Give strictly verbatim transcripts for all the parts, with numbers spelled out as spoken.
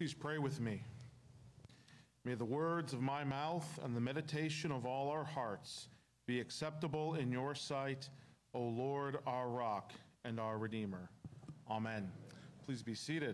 Please pray with me. May the words of my mouth and the meditation of all our hearts be acceptable in your sight, O Lord, our rock and our Redeemer. Amen. Please be seated.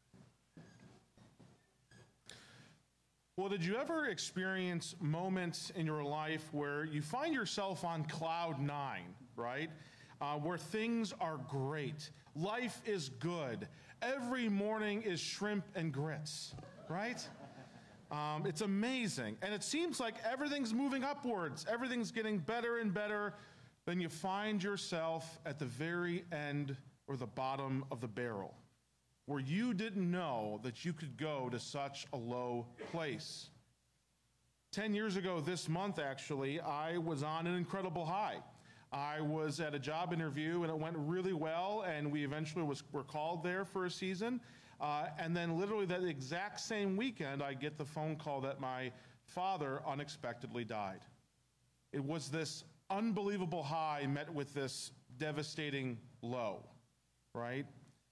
Well, did you ever experience moments in your life where you find yourself on cloud nine, right? Uh, where things are great. Life is good. Every morning is shrimp and grits, right? Um, it's amazing. And it seems like everything's moving upwards. Everything's getting better and better. Then you find yourself at the very end or the bottom of the barrel, where you didn't know that you could go to such a low place. Ten years ago this month, actually, I was on an incredible high. I was at a job interview and it went really well, and we eventually was, were called there for a season. Uh, and then literally that exact same weekend, I get the phone call that my father unexpectedly died. It was this unbelievable high met with this devastating low, right?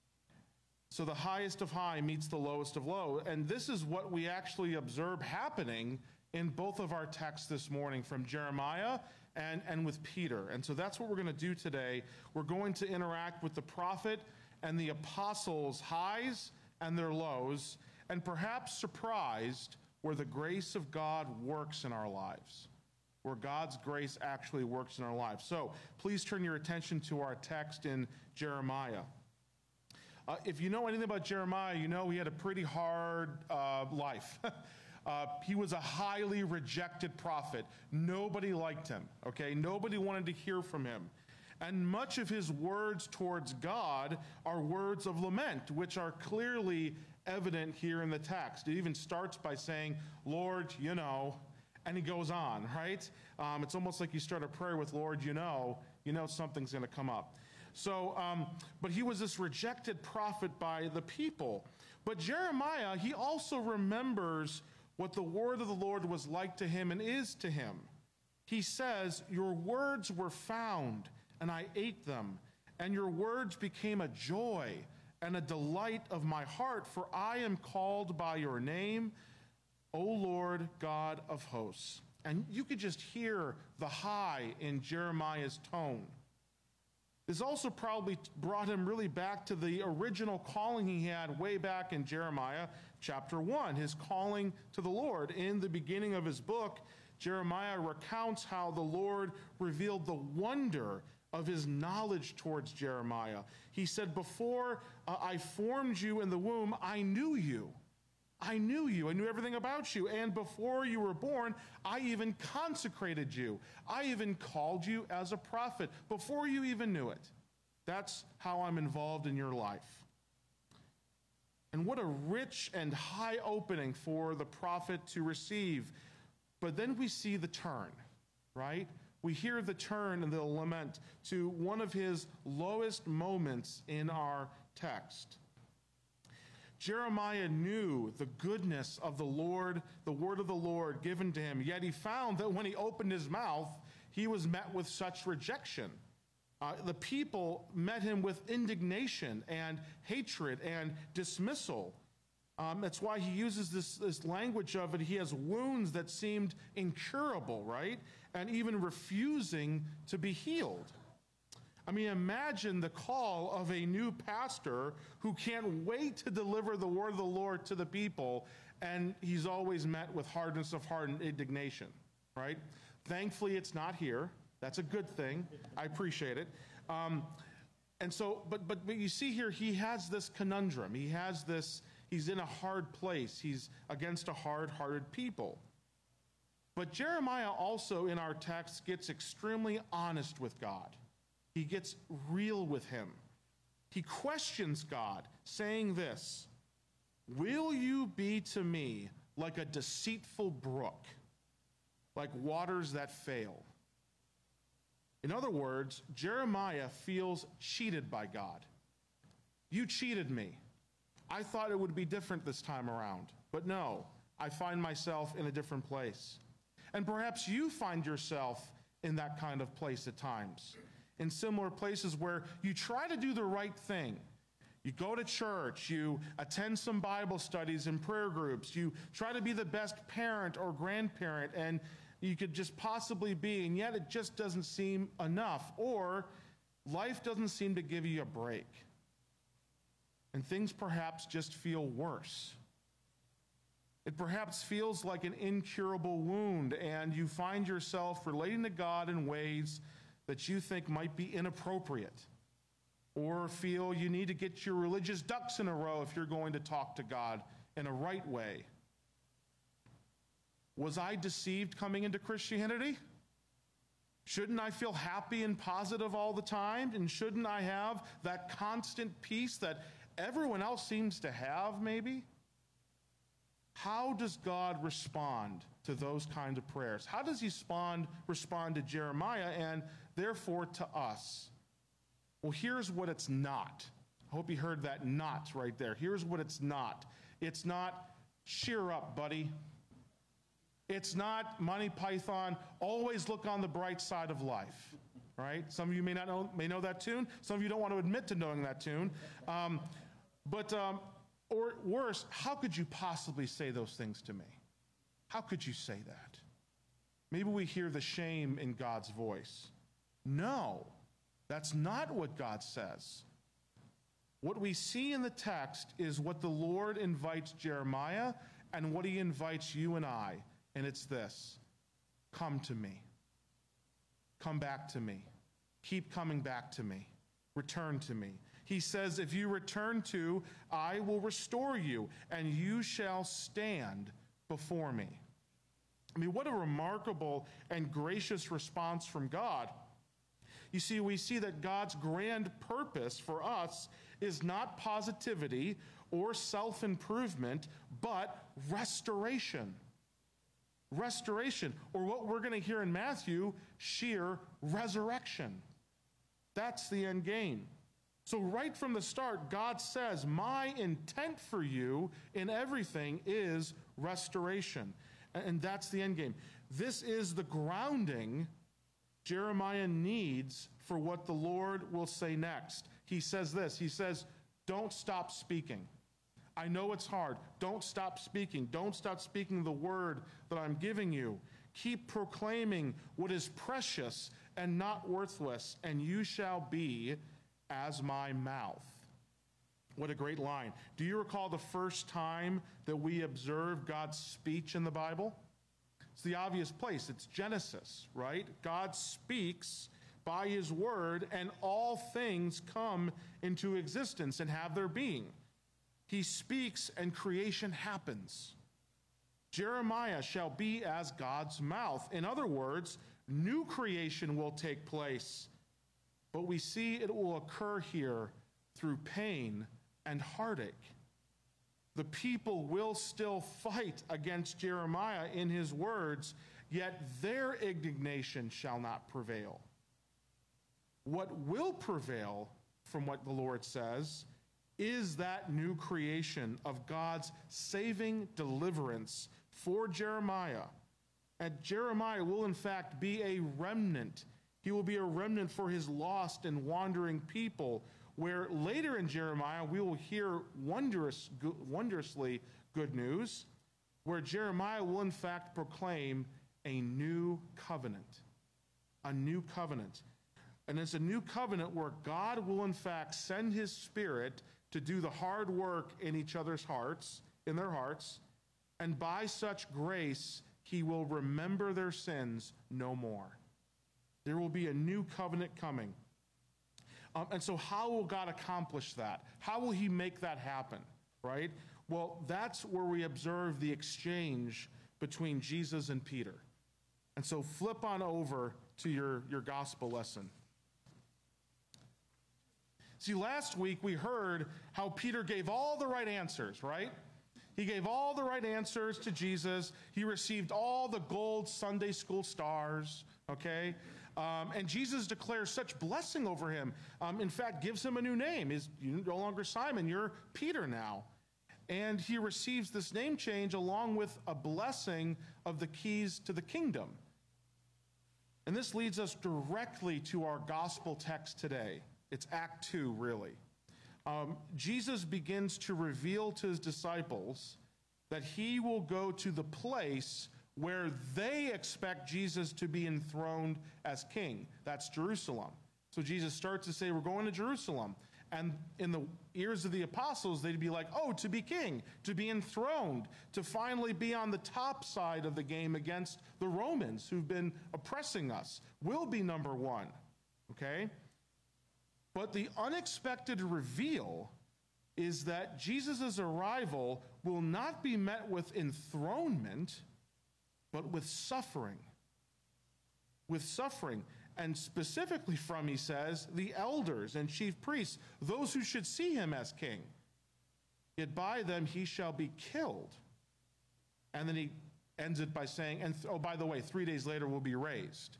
So the highest of high meets the lowest of low. And this is what we actually observe happening in both of our texts this morning from Jeremiah and, and with Peter. And so that's what we're going to do today. We're going to interact with the prophet and the apostles' highs and their lows, and perhaps surprised where the grace of God works in our lives, where God's grace actually works in our lives. So please turn your attention to our text in Jeremiah. Uh, if you know anything about Jeremiah, you know he had a pretty hard uh, life. Uh, he was a highly rejected prophet. Nobody liked him, okay? Nobody wanted to hear from him. And much of his words towards God are words of lament, which are clearly evident here in the text. It even starts by saying, Lord, you know, and he goes on, right? Um, it's almost like you start a prayer with, Lord, you know, you know something's going to come up. So, um, but he was this rejected prophet by the people. But Jeremiah, he also remembers what the word of the Lord was like to him and is to him. He says, your words were found, and I ate them, and your words became a joy and a delight of my heart, for I am called by your name, O Lord God of hosts. And you could just hear the high in Jeremiah's tone. This also probably brought him really back to the original calling he had way back in Jeremiah chapter one, his calling to the Lord. In the beginning of his book, Jeremiah recounts how the Lord revealed the wonder of his knowledge towards Jeremiah. He said, before uh, I formed you in the womb, I knew you. I knew you. I knew everything about you. And before you were born, I even consecrated you. I even called you as a prophet before you even knew it. That's how I'm involved in your life. And what a rich and high opening for the prophet to receive. But then we see the turn, right? We hear the turn and the lament to one of his lowest moments in our text. Jeremiah knew the goodness of the Lord, the word of the Lord given to him, yet he found that when he opened his mouth, he was met with such rejection. Uh, the people met him with indignation and hatred and dismissal. Um, that's why he uses this, this language of it. He has wounds that seemed incurable, right? And even refusing to be healed. I mean, imagine the call of a new pastor who can't wait to deliver the word of the Lord to the people, and he's always met with hardness of heart and indignation, right? Thankfully, it's not here. That's a good thing. I appreciate it. Um, and so, but, but but you see here, he has this conundrum. He has this, he's in a hard place. He's against a hard-hearted people. But Jeremiah also, in our text, gets extremely honest with God. He gets real with him. He questions God, saying this, will you be to me like a deceitful brook, like waters that fail? In other words, Jeremiah feels cheated by God. You cheated me. I thought it would be different this time around, but no, I find myself in a different place. And perhaps you find yourself in that kind of place at times. In similar places where you try to do the right thing. You go to church, you attend some Bible studies and prayer groups, you try to be the best parent or grandparent and you could just possibly be, and yet it just doesn't seem enough, or life doesn't seem to give you a break, and things perhaps just feel worse. It perhaps feels like an incurable wound, and you find yourself relating to God in ways that you think might be inappropriate, or feel you need to get your religious ducks in a row if you're going to talk to God in a right way. Was I deceived coming into Christianity? Shouldn't I feel happy and positive all the time? And shouldn't I have that constant peace that everyone else seems to have, maybe? How does God respond to those kinds of prayers? How does he respond, respond to Jeremiah and therefore to us? Well, here's what it's not. I hope you heard that not right there. Here's what it's not. It's not, cheer up, buddy. It's not, Monty Python, always look on the bright side of life, right? Some of you may not know, may know that tune. Some of you don't want to admit to knowing that tune. Um, but, um, or worse, how could you possibly say those things to me? How could you say that? Maybe we hear the shame in God's voice. No, that's not what God says. What we see in the text is what the Lord invites Jeremiah and what he invites you and I. And it's this: come to me. Come back to me. Keep coming back to me. Return to me. He says, if you return to, I will restore you, and you shall stand before me. I mean, what a remarkable and gracious response from God. You see, we see that God's grand purpose for us is not positivity or self-improvement, but restoration. Restoration, or what we're going to hear in Matthew, sheer resurrection. That's the end game. So right from the start, God says, my intent for you in everything is restoration. And that's the end game. This is the grounding Jeremiah needs for what the Lord will say next. He says this, he says, don't stop speaking. I know it's hard. Don't stop speaking. Don't stop speaking the word that I'm giving you. Keep proclaiming what is precious and not worthless, and you shall be as my mouth. What a great line. Do you recall the first time that we observe God's speech in the Bible? It's the obvious place. It's Genesis, right? God speaks by his word, and all things come into existence and have their being. He speaks, and creation happens. Jeremiah shall be as God's mouth. In other words, new creation will take place. But we see it will occur here through pain and heartache. The people will still fight against Jeremiah in his words, yet their indignation shall not prevail. What will prevail, from what the Lord says, is that new creation of God's saving deliverance for Jeremiah. And Jeremiah will in fact be a remnant. He will be a remnant for his lost and wandering people, where later in Jeremiah we will hear wondrous, wondrously good news, where Jeremiah will in fact proclaim a new covenant. A new covenant. And it's a new covenant where God will in fact send his Spirit to do the hard work in each other's hearts, in their hearts, and by such grace he will remember their sins no more. There will be a new covenant coming. Um, and so how will God accomplish that? How will he make that happen, right? Well, that's where we observe the exchange between Jesus and Peter. And so flip on over to your, your gospel lesson. See, last week we heard how Peter gave all the right answers, right? He gave all the right answers to Jesus. He received all the gold Sunday school stars, okay? Um, and Jesus declares such blessing over him. Um, in fact, gives him a new name. He's you're no longer Simon, you're Peter now. And he receives this name change along with a blessing of the keys to the kingdom. And this leads us directly to our gospel text today. It's Act two, really. um, Jesus begins to reveal to his disciples that he will go to the place where they expect Jesus to be enthroned as king. That's Jerusalem. So Jesus starts to say, we're going to Jerusalem. And in the ears of the apostles, they'd be like, oh, to be king, to be enthroned, to finally be on the top side of the game against the Romans who've been oppressing us. We'll be number one, okay? But the unexpected reveal is that Jesus' arrival will not be met with enthronement, but with suffering. With suffering. And specifically from, he says, the elders and chief priests, those who should see him as king. Yet by them he shall be killed. And then he ends it by saying, and oh, by the way, three days later will be raised.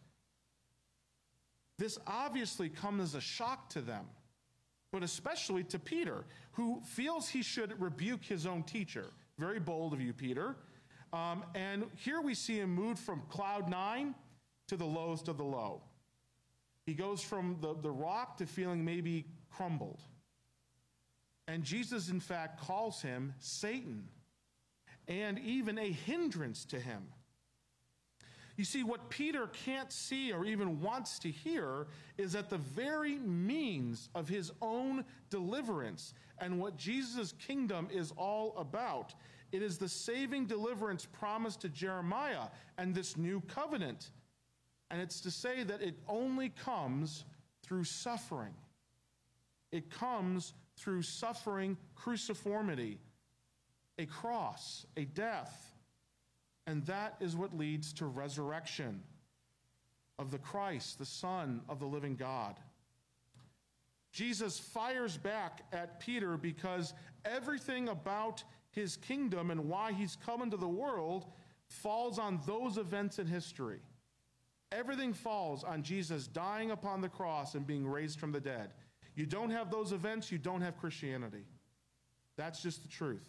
This obviously comes as a shock to them, but especially to Peter, who feels he should rebuke his own teacher. Very bold of you, Peter. Um, and here we see him move from cloud nine to the lowest of the low. He goes from the, the rock to feeling maybe crumbled. And Jesus, in fact, calls him Satan and even a hindrance to him. You see, what Peter can't see or even wants to hear is that the very means of his own deliverance and what Jesus' kingdom is all about. It is the saving deliverance promised to Jeremiah and this new covenant. And it's to say that it only comes through suffering. It comes through suffering, cruciformity, a cross, a death. And that is what leads to resurrection of the Christ, the Son of the living God. Jesus fires back at Peter because everything about his kingdom and why he's come into the world falls on those events in history. Everything falls on Jesus dying upon the cross and being raised from the dead. You don't have those events, you don't have Christianity. That's just the truth.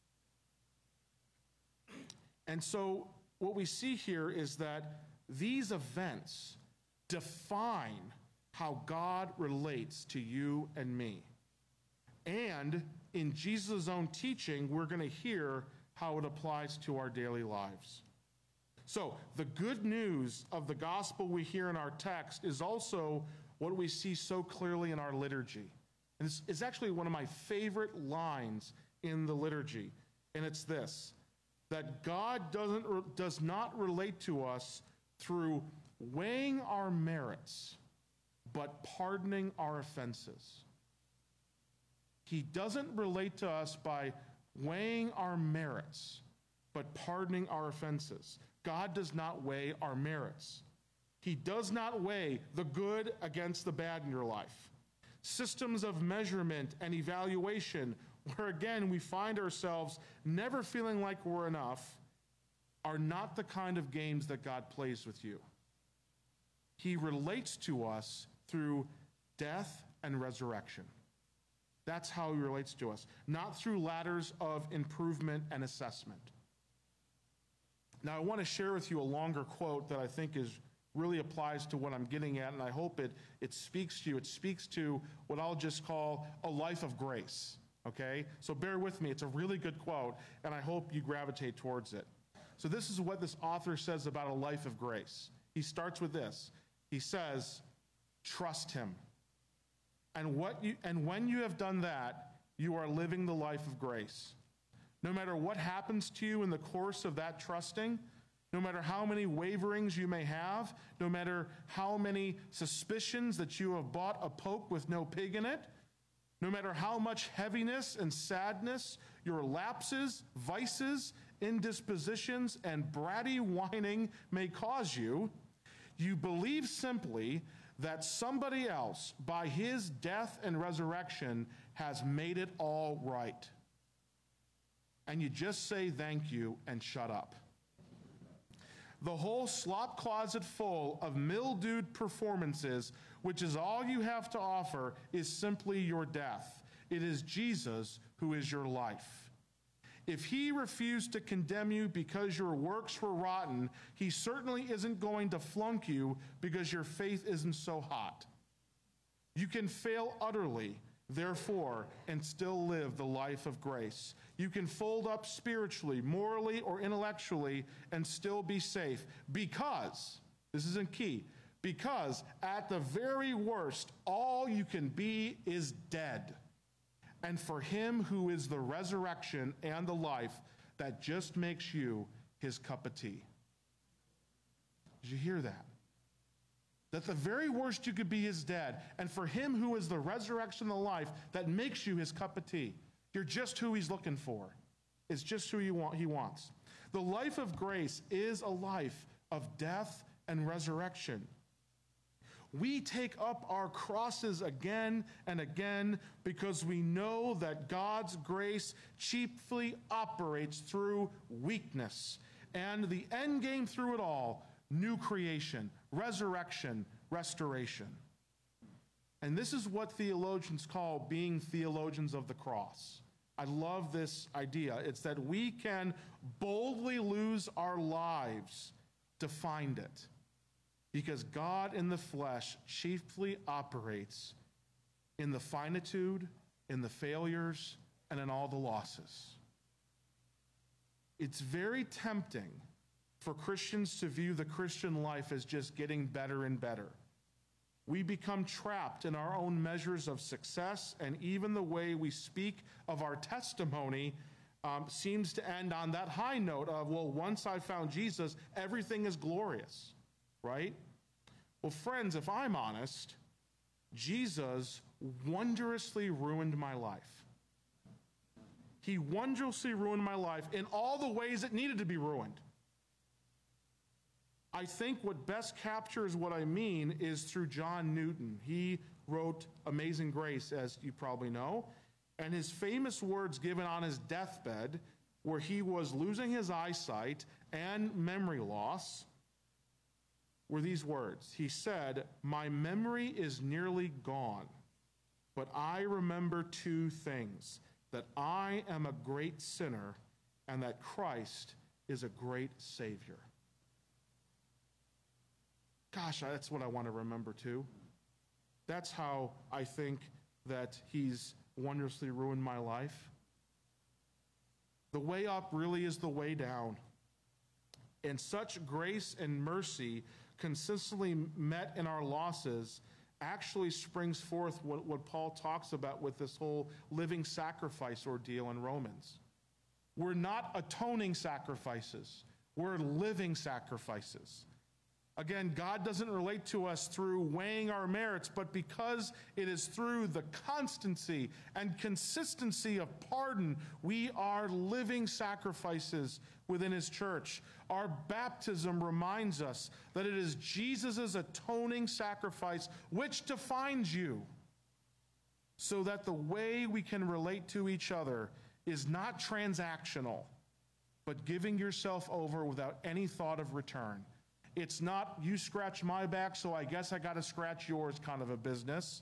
And so what we see here is that these events define how God relates to you and me. And in Jesus' own teaching, we're going to hear how it applies to our daily lives. So the good news of the gospel we hear in our text is also what we see so clearly in our liturgy. And it's, it's actually one of my favorite lines in the liturgy. And it's this, that God doesn't, does not relate to us through weighing our merits, but pardoning our offenses. He doesn't relate to us by weighing our merits, but pardoning our offenses. God does not weigh our merits. He does not weigh the good against the bad in your life. Systems of measurement and evaluation, where again we find ourselves never feeling like we're enough, are not the kind of games that God plays with you. He relates to us through death and resurrection. That's how he relates to us, not through ladders of improvement and assessment. Now, I want to share with you a longer quote that I think is really applies to what I'm getting at, and I hope it, it speaks to you. It speaks to what I'll just call a life of grace, okay? So bear with me. It's a really good quote, and I hope you gravitate towards it. So this is what this author says about a life of grace. He starts with this. He says, trust him. And what you and when you have done that, you are living the life of grace. No matter what happens to you in the course of that trusting, no matter how many waverings you may have, no matter how many suspicions that you have bought a poke with no pig in it, no matter how much heaviness and sadness your lapses, vices, indispositions, and bratty whining may cause you, you believe simply that somebody else, by his death and resurrection, has made it all right. And you just say thank you and shut up. The whole slop closet full of mildewed performances, which is all you have to offer, is simply your death. It is Jesus who is your life. If he refused to condemn you because your works were rotten, he certainly isn't going to flunk you because your faith isn't so hot. You can fail utterly, therefore, and still live the life of grace. You can fold up spiritually, morally, or intellectually and still be safe because, this isn't key, because at the very worst, all you can be is dead. And for him who is the resurrection and the life, that just makes you his cup of tea. Did you hear that? That the very worst you could be is dead. And for him who is the resurrection and the life, that makes you his cup of tea. You're just who he's looking for. It's just who you want, he wants. The life of grace is a life of death and resurrection. We take up our crosses again and again because we know that God's grace chiefly operates through weakness. And the end game through it all, new creation, resurrection, restoration. And this is what theologians call being theologians of the cross. I love this idea. It's that we can boldly lose our lives to find it. Because God in the flesh chiefly operates in the finitude, in the failures, and in all the losses. It's very tempting for Christians to view the Christian life as just getting better and better. We become trapped in our own measures of success, and even the way we speak of our testimony um, seems to end on that high note of, well, once I found Jesus, everything is glorious. Right? Well, friends, if I'm honest, Jesus wondrously ruined my life. He wondrously ruined my life in all the ways it needed to be ruined. I think what best captures what I mean is through John Newton. He wrote Amazing Grace, as you probably know, and his famous words given on his deathbed, where he was losing his eyesight and memory loss, were these words. He said, "My memory is nearly gone, but I remember two things, that I am a great sinner and that Christ is a great Savior." Gosh, that's what I want to remember too. That's how I think that he's wondrously ruined my life. The way up really is the way down. And such grace and mercy consistently met in our losses actually springs forth what, what Paul talks about with this whole living sacrifice ordeal in Romans. We're not atoning sacrifices. We're living sacrifices. Again, God doesn't relate to us through weighing our merits, but because it is through the constancy and consistency of pardon, we are living sacrifices within his church. Our baptism reminds us that it is Jesus' atoning sacrifice which defines you, so that the way we can relate to each other is not transactional, but giving yourself over without any thought of return. It's not, you scratch my back, so I guess I got to scratch yours kind of a business.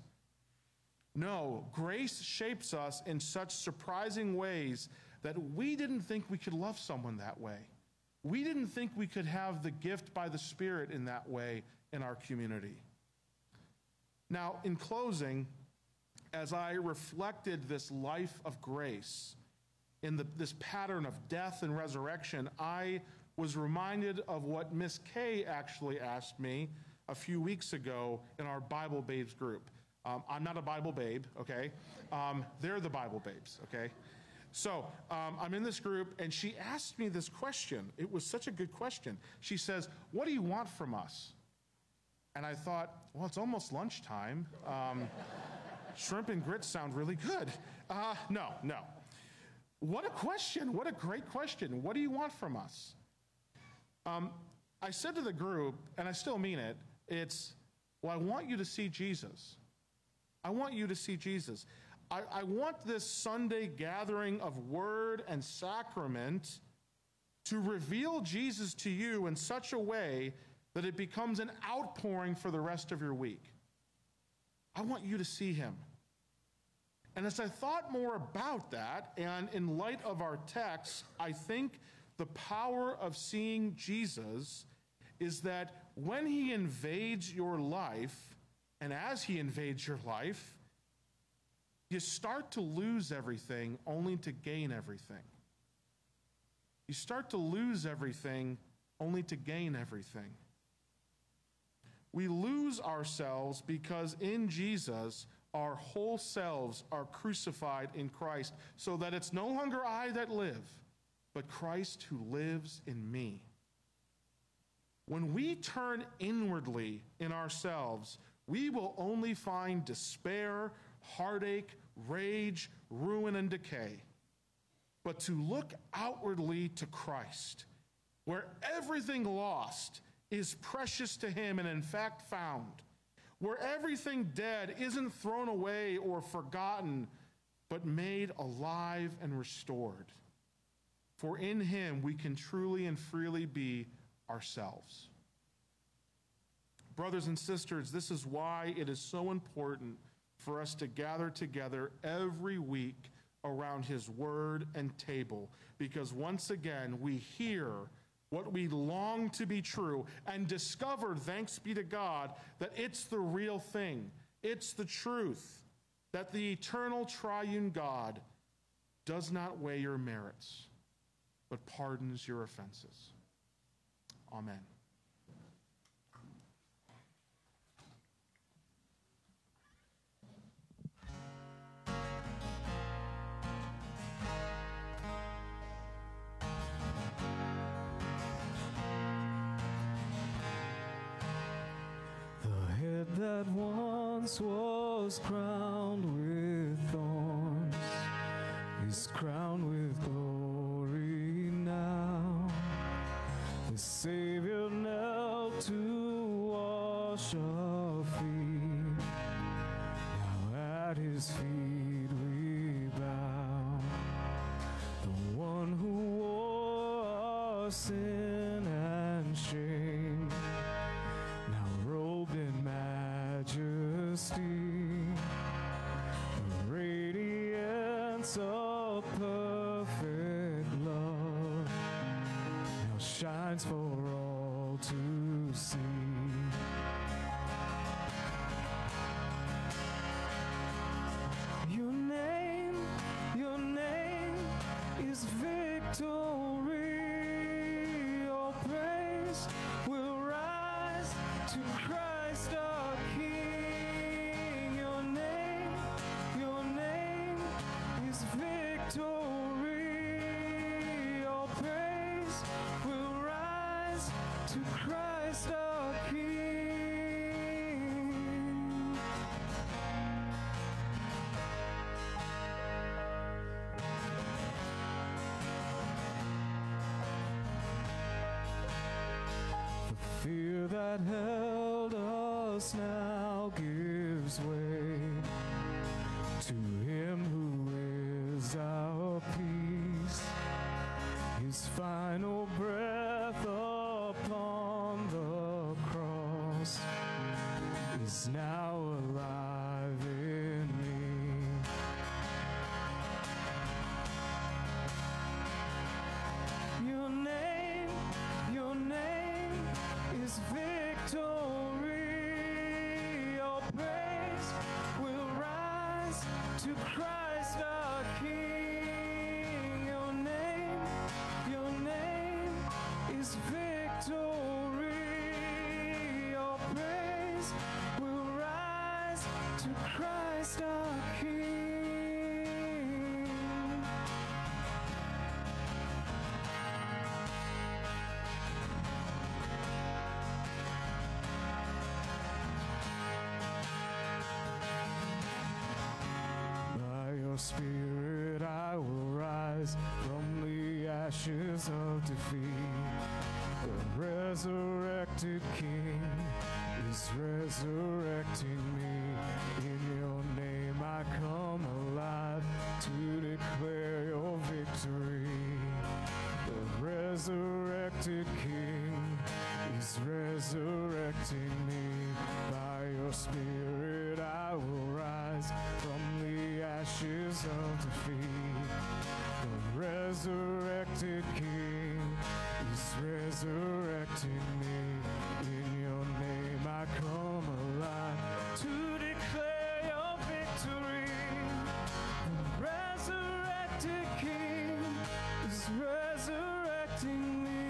No, grace shapes us in such surprising ways that we didn't think we could love someone that way. We didn't think we could have the gift by the Spirit in that way in our community. Now, in closing, as I reflected this life of grace in the, this pattern of death and resurrection, I was reminded of what Miss Kay actually asked me a few weeks ago in our Bible Babes group. Um, I'm not a Bible babe, okay? Um, they're the Bible babes, okay? So um, I'm in this group, and she asked me this question. It was such a good question. She says, "What do you want from us?" And I thought, well, it's almost lunchtime. Um, shrimp and grits sound really good. Uh, no, no. What a question. What a great question. What do you want from us? Um, I said to the group, and I still mean it, it's, well, I want you to see Jesus. I want you to see Jesus. I, I want this Sunday gathering of word and sacrament to reveal Jesus to you in such a way that it becomes an outpouring for the rest of your week. I want you to see him. And as I thought more about that, and in light of our text, I think the power of seeing Jesus is that when he invades your life, and as he invades your life, you start to lose everything only to gain everything. You start to lose everything only to gain everything. We lose ourselves because in Jesus, our whole selves are crucified in Christ, so that it's no longer I that live, but Christ who lives in me. When we turn inwardly in ourselves, we will only find despair, heartache, rage, ruin, and decay. But to look outwardly to Christ, where everything lost is precious to him and in fact found, where everything dead isn't thrown away or forgotten, but made alive and restored. For in him we can truly and freely be ourselves. Brothers and sisters, this is why it is so important for us to gather together every week around his word and table, because once again we hear what we long to be true and discover, thanks be to God, that it's the real thing. It's the truth that the eternal triune God does not weigh your merits, but pardons your offenses. Amen. That once was crowned with thorns is crowned with glory now. The Savior knelt to wash our feet. Now at his feet we bow. The one who wore our sin and shame, now robed in majesty, the radiance of perfect love now shines for all to see. Your name, your name is victory. All praise will rise to Christ our King. Your name, your name is victory. All praise will rise to Christ our King. The fear that held us now gives way to him who is our peace. His final breath upon the cross is now alive in me. Your name, your name is victory. All praise will rise to Christ our King. Your name, your name is victory. All praise will rise to Christ our King. By your Spirit I will rise from the ashes of defeat. The resurrected King is resurrecting me. In your name I come alive to declare your victory. The resurrected King is resurrecting me. By your Spirit I will rise from the ashes of defeat. The resurrected King is resurrecting me. In your name I come alive to declare your victory. resurrecting me.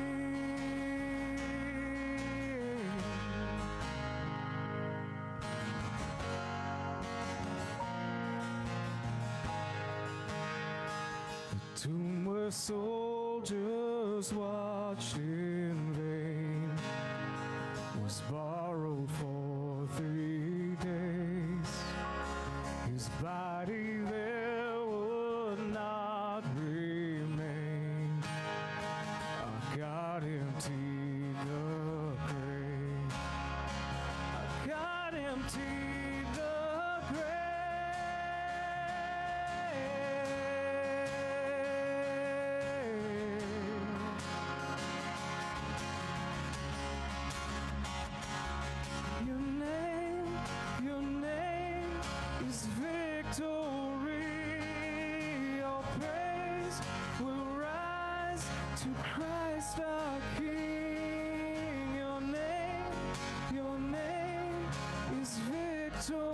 The tomb where soldiers watched in vain was borrowed for three days. His body there would not remain. God emptied the grave. God emptied the grave. Your name, your name is victory. All praise will rise to Christ our King. Your name, your name is victory.